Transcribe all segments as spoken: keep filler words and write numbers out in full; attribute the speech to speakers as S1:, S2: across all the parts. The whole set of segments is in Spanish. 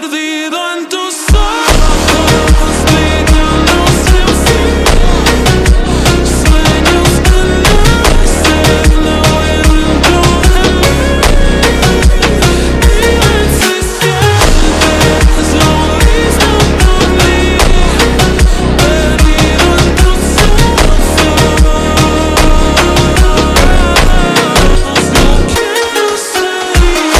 S1: perdido en tus ojos, brillándose así. Sueños que nacen de dentro de mí. Dime si sientes lo mismo por mí. Perdido en tus ojos, yo quiero ser.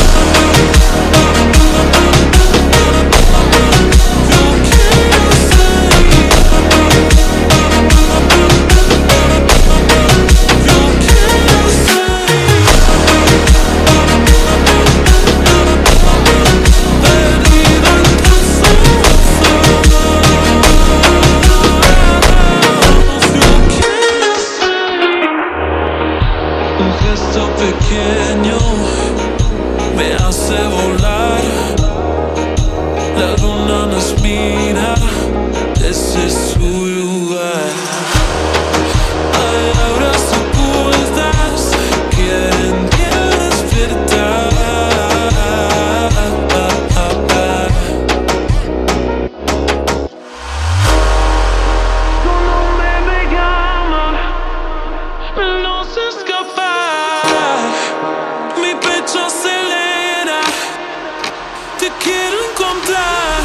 S1: Un gesto pequeño me hace volar. La luna nos mira desde su lugar. Hay auras ocultas quieren despertar. Tu nombre me llama, no sé escapar. Mi pecho acelera, te quiero encontrar.